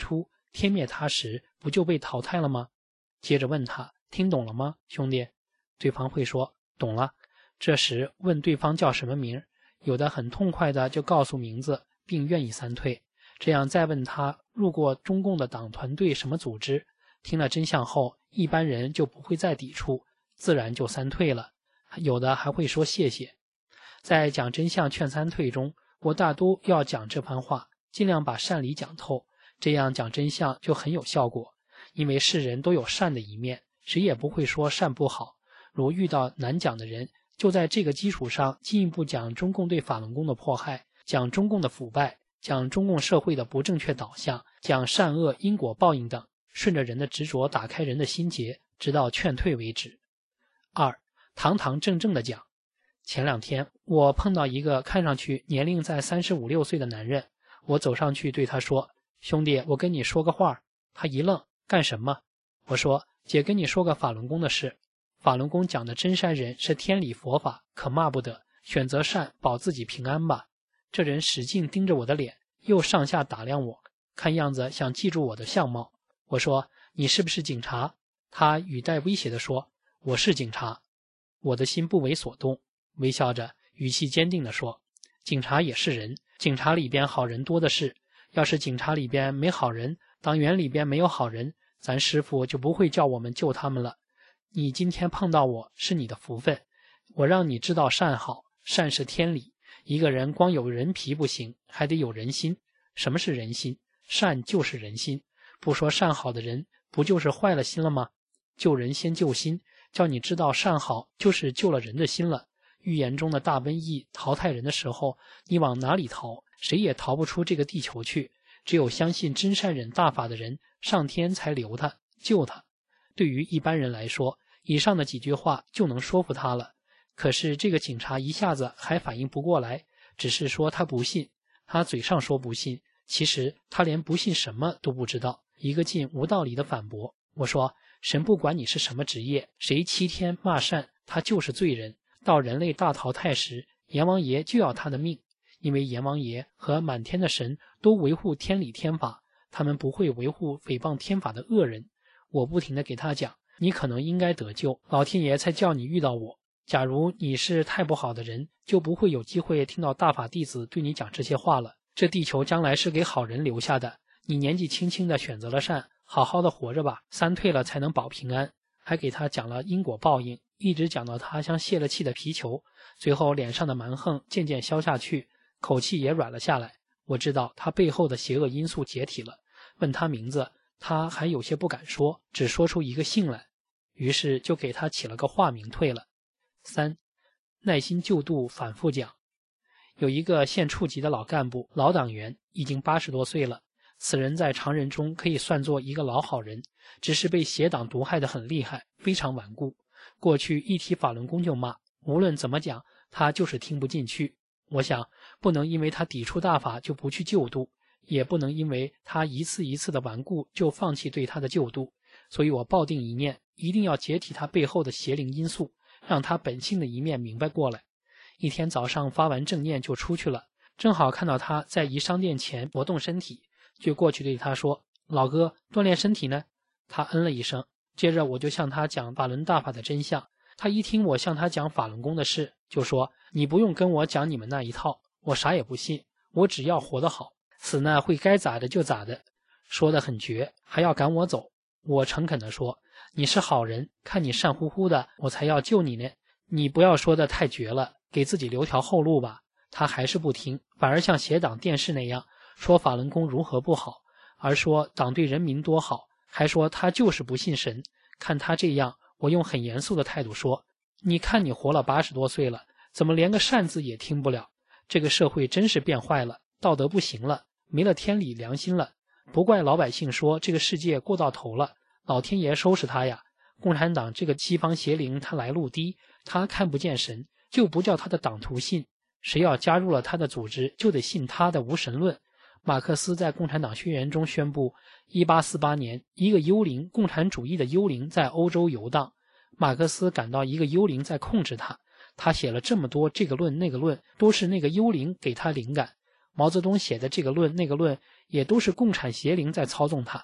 天灭他时不就被淘汰了吗？接着问他，听懂了吗，兄弟？对方会说懂了。这时问对方叫什么名，有的很痛快的就告诉名字，并愿意三退。这样再问他入过中共的党团队什么组织，听了真相后，一般人就不会再抵触，自然就三退了。有的还会说谢谢。在讲真相劝三退中，我大都要讲这番话，尽量把善理讲透，这样讲真相就很有效果。因为世人都有善的一面，谁也不会说善不好。如遇到难讲的人，就在这个基础上进一步讲中共对法轮功的迫害，讲中共的腐败，讲中共社会的不正确导向，讲善恶因果报应等，顺着人的执着打开人的心结，直到劝退为止。二，堂堂正正的讲。前两天我碰到一个看上去年龄在三十五六岁的男人，我走上去对他说，兄弟，我跟你说个话。他一愣，干什么？我说，姐跟你说个法轮功的事。法轮功讲的真善人是天理佛法，可骂不得，选择善，保自己平安吧。这人使劲盯着我的脸，又上下打量我，看样子想记住我的相貌。我说，你是不是警察？他语带威胁地说，我是警察。我的心不为所动，微笑着，语气坚定地说，警察也是人，警察里边好人多的是，要是警察里边没好人，党员里边没有好人，咱师父就不会叫我们救他们了。你今天碰到我是你的福分，我让你知道善好，善是天理。一个人光有人皮不行，还得有人心。什么是人心？善就是人心。不说善好的人，不就是坏了心了吗？救人先救心，叫你知道善好就是救了人的心了。预言中的大瘟疫淘汰人的时候，你往哪里逃？谁也逃不出这个地球去。只有相信真善忍大法的人，上天才留他救他。对于一般人来说，以上的几句话就能说服他了。可是这个警察一下子还反应不过来，只是说他不信。他嘴上说不信，其实他连不信什么都不知道，一个劲无道理的反驳。我说，神不管你是什么职业，谁欺天骂善，他就是罪人。到人类大淘汰时，阎王爷就要他的命，因为阎王爷和满天的神都维护天理天法，他们不会维护诽谤天法的恶人。我不停地给他讲，你可能应该得救，老天爷才叫你遇到我。假如你是太不好的人，就不会有机会听到大法弟子对你讲这些话了。这地球将来是给好人留下的，你年纪轻轻的选择了善，好好的活着吧，三退了才能保平安。还给他讲了因果报应，一直讲到他像泄了气的皮球，最后脸上的蛮横渐渐消下去，口气也软了下来。我知道他背后的邪恶因素解体了，问他名字，他还有些不敢说，只说出一个姓来，于是就给他起了个化名退了。三，耐心救度反复讲。有一个县处级的老干部，老党员，已经八十多岁了。此人在常人中可以算作一个老好人，只是被邪党毒害得很厉害，非常顽固。过去一提法轮功就骂，无论怎么讲，他就是听不进去。我想，不能因为他抵触大法就不去救度，也不能因为他一次一次的顽固就放弃对他的救度。所以我抱定一念，一定要解体他背后的邪灵因素，让他本性的一面明白过来。一天早上发完正念就出去了，正好看到他在一商店前活动身体，就过去对他说，老哥，锻炼身体呢？他嗯了一声，接着我就向他讲法轮大法的真相。他一听我向他讲法轮功的事，就说，你不用跟我讲你们那一套，我啥也不信，我只要活得好，死呢会该咋的就咋的。说得很绝，还要赶我走。我诚恳地说，你是好人，看你善乎乎的，我才要救你呢，你不要说得太绝了，给自己留条后路吧。他还是不听，反而像邪党电视那样说法轮功如何不好，而说党对人民多好，还说他就是不信神。看他这样，我用很严肃的态度说，你看你活了八十多岁了，怎么连个善字也听不了？这个社会真是变坏了，道德不行了，没了天理良心了。不怪老百姓说这个世界过到头了，老天爷收拾他呀。共产党这个西方邪灵他来路低，他看不见神，就不叫他的党徒信。谁要加入了他的组织，就得信他的无神论。马克思在《共产党宣言》中宣布，一八四八年，一个幽灵，共产主义的幽灵在欧洲游荡。马克思感到一个幽灵在控制他，他写了这么多这个论那个论，都是那个幽灵给他灵感。毛泽东写的这个论那个论，也都是共产邪灵在操纵他。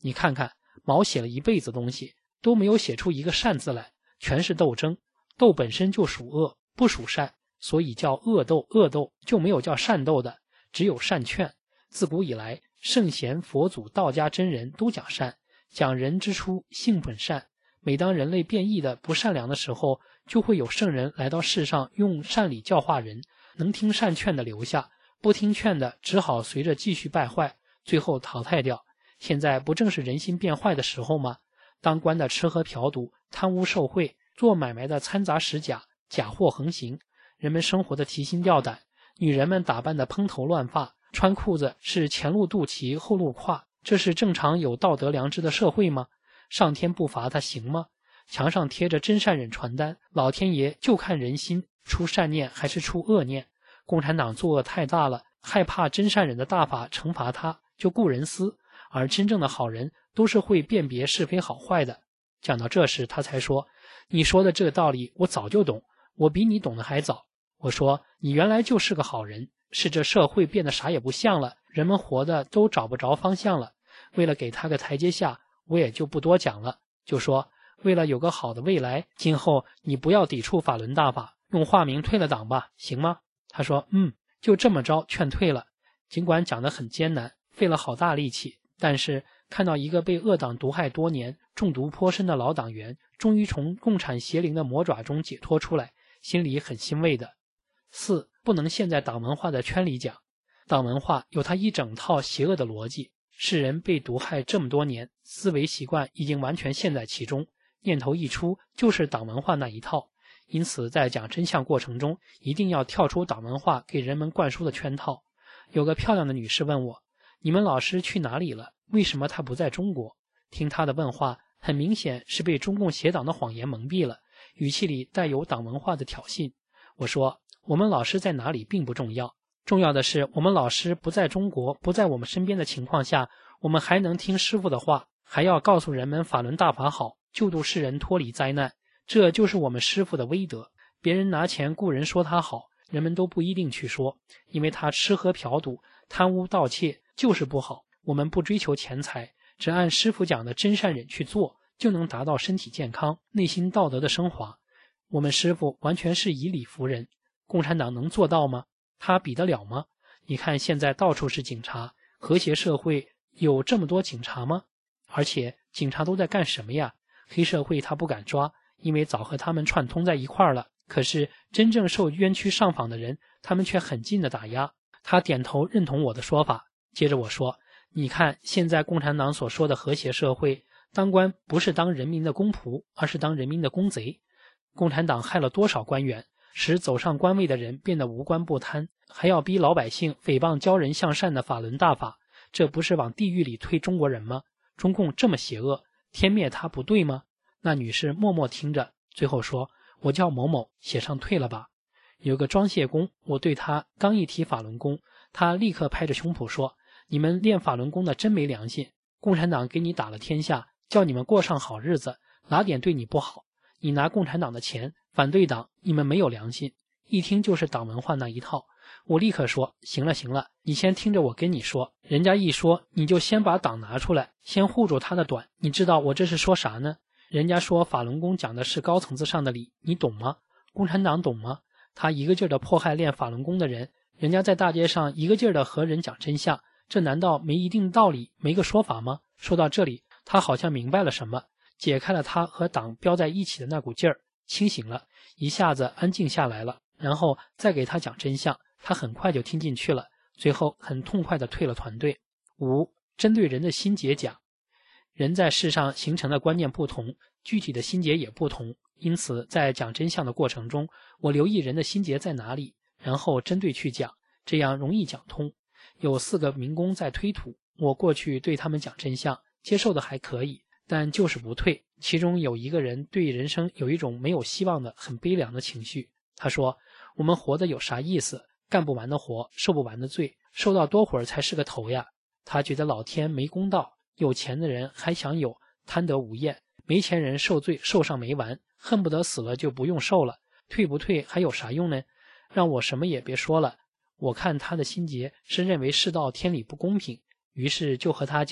你看看毛写了一辈子东西，都没有写出一个善字来，全是斗争。斗本身就属恶，不属善，所以叫恶斗。恶斗就没有叫善斗的，只有善劝。自古以来，圣贤、佛祖、道家真人都讲善，讲人之初性本善。每当人类变异的不善良的时候，就会有圣人来到世上，用善理教化人。能听善劝的留下，不听劝的只好随着继续败坏，最后淘汰掉。现在不正是人心变坏的时候吗？当官的吃喝嫖赌，贪污受贿，做买卖的掺杂使假，假货横行，人们生活的提心吊胆，女人们打扮的蓬头乱发，穿裤子是前露肚脐后露胯，这是正常有道德良知的社会吗？上天不罚他行吗？墙上贴着真善忍传单，老天爷就看人心，出善念还是出恶念。共产党作恶太大了，害怕真善忍的大法惩罚他，就顾人私，而真正的好人都是会辨别是非好坏的。讲到这时，他才说，你说的这个道理我早就懂，我比你懂得还早。我说，你原来就是个好人，是这社会变得啥也不像了，人们活的都找不着方向了。为了给他个台阶下，我也就不多讲了，就说为了有个好的未来，今后你不要抵触法轮大法，用化名退了党吧，行吗？他说嗯，就这么着劝退了。尽管讲得很艰难，费了好大力气，但是看到一个被恶党毒害多年、中毒颇深的老党员终于从共产邪灵的魔爪中解脱出来，心里很欣慰的。四，不能陷在党文化的圈里讲。党文化有它一整套邪恶的逻辑，世人被毒害这么多年，思维习惯已经完全陷在其中，念头一出就是党文化那一套。因此在讲真相过程中，一定要跳出党文化给人们灌输的圈套。有个漂亮的女士问我，你们老师去哪里了？为什么他不在中国？听她的问话，很明显是被中共邪党的谎言蒙蔽了，语气里带有党文化的挑衅。我说，我们老师在哪里并不重要，重要的是我们老师不在中国，不在我们身边的情况下，我们还能听师父的话，还要告诉人们法轮大法好，救度世人脱离灾难。这就是我们师父的威德。别人拿钱雇人说他好，人们都不一定去说，因为他吃喝嫖赌、贪污盗窃就是不好。我们不追求钱财，只按师父讲的真善忍去做，就能达到身体健康、内心道德的升华。我们师父完全是以理服人，共产党能做到吗？他比得了吗？你看现在到处是警察，和谐社会有这么多警察吗？而且警察都在干什么呀？黑社会他不敢抓，因为早和他们串通在一块儿了。可是真正受冤屈上访的人，他们却很近的打压。他点头认同我的说法。接着我说，你看现在共产党所说的和谐社会，当官不是当人民的公仆，而是当人民的公贼。共产党害了多少官员，使走上官位的人变得无官不贪，还要逼老百姓诽谤教人向善的法轮大法，这不是往地狱里推中国人吗？中共这么邪恶，天灭他不对吗？那女士默默听着，最后说，我叫某某，写上退了吧。有个装卸工，我对他刚一提法轮功，他立刻拍着胸脯说，你们练法轮功的真没良心，共产党给你打了天下，叫你们过上好日子，哪点对你不好？你拿共产党的钱，反对党，你们没有良心。一听就是党文化那一套。我立刻说，行了行了，你先听着我跟你说，人家一说你就先把党拿出来，先护住他的短，你知道我这是说啥呢？人家说法轮功讲的是高层次上的理，你懂吗？共产党懂吗？他一个劲儿的迫害练法轮功的人，人家在大街上一个劲儿的和人讲真相，这难道没一定道理，没个说法吗？说到这里，他好像明白了什么，解开了他和党标在一起的那股劲儿，清醒了，一下子安静下来了，然后再给他讲真相，他很快就听进去了，最后很痛快地退了团队。五，针对人的心结讲。人在世上形成的观念不同，具体的心结也不同，因此在讲真相的过程中，我留意人的心结在哪里，然后针对去讲，这样容易讲通。有四个民工在推土，我过去对他们讲真相，接受的还可以，但就是不退。其中有一个人对人生有一种没有希望的很悲凉的情绪，他说，我们活得有啥意思？干不完的活，受不完的罪，受到多会儿才是个头呀。他觉得老天没公道，有钱的人还想有，贪得无厌，没钱人受罪受上没完，恨不得死了就不用受了，退不退还有啥用呢？让我什么也别说了。我看他的心结是认为世道天理不公平，于是就和他讲，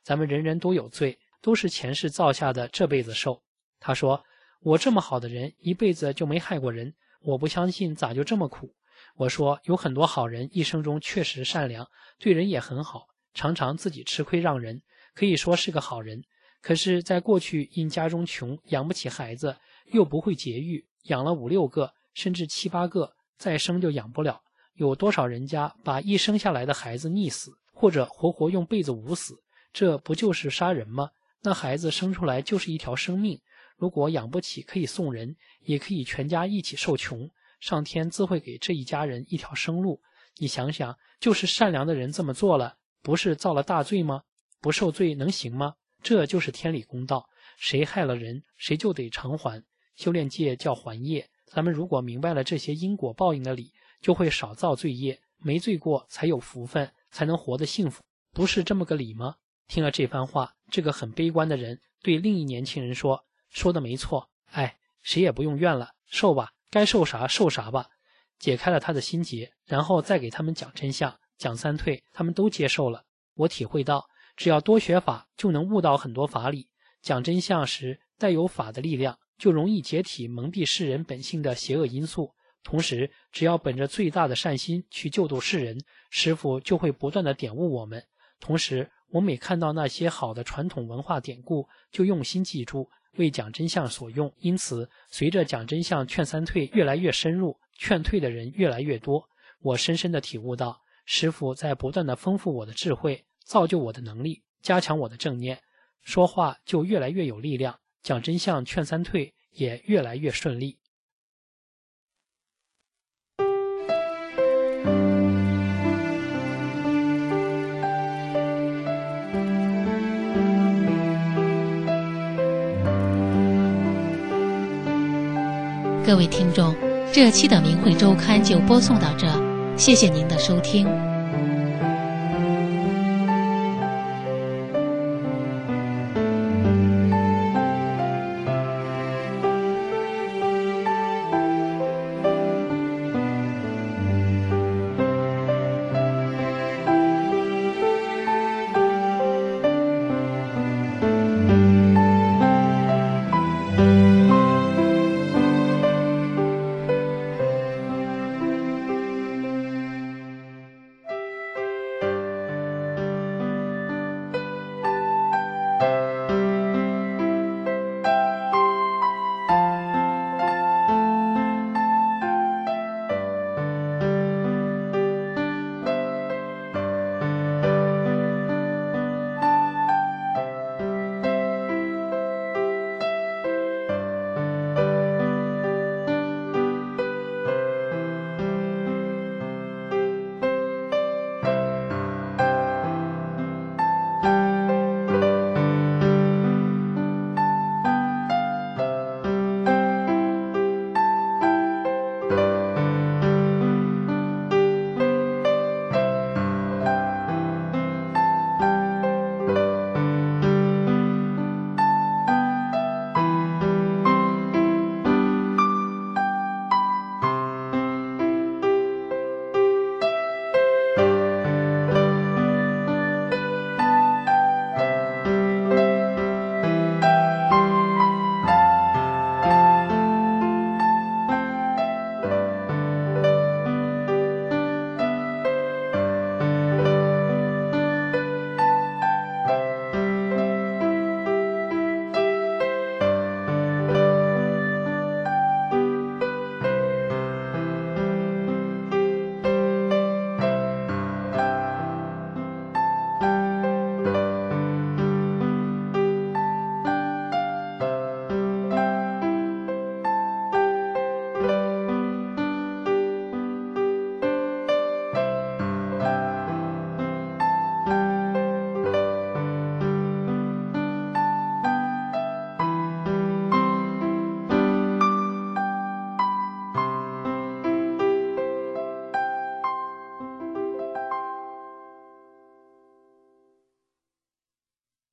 咱们人人都有罪，都是前世造下的这辈子受。他说，我这么好的人，一辈子就没害过人，我不相信咋就这么苦。我说，有很多好人一生中确实善良，对人也很好，常常自己吃亏让人，可以说是个好人。可是在过去因家中穷，养不起孩子，又不会节育，养了五六个甚至七八个，再生就养不了。有多少人家把一生下来的孩子溺死，或者活活用被子捂死，这不就是杀人吗？那孩子生出来就是一条生命，如果养不起可以送人，也可以全家一起受穷，上天自会给这一家人一条生路。你想想，就是善良的人这么做了，不是造了大罪吗？不受罪能行吗？这就是天理公道，谁害了人，谁就得偿还。修炼界叫还业，咱们如果明白了这些因果报应的理，就会少造罪业，没罪过才有福分，才能活得幸福，不是这么个理吗？听了这番话，这个很悲观的人对另一年轻人说，说的没错，哎，谁也不用怨了，受吧，该受啥受啥吧。解开了他的心结，然后再给他们讲真相，讲三退，他们都接受了。我体会到，只要多学法，就能悟到很多法理。讲真相时带有法的力量，就容易解体蒙蔽世人本性的邪恶因素。同时，只要本着最大的善心去救度世人，师父就会不断地点悟我们。同时，我每看到那些好的传统文化典故，就用心记住，为讲真相所用。因此，随着讲真相劝三退越来越深入，劝退的人越来越多，我深深地体悟到，师父在不断地丰富我的智慧，造就我的能力，加强我的正念，说话就越来越有力量，讲真相劝三退也越来越顺利。 各位听众，这期的明慧周刊就播送到这，谢谢您的收听。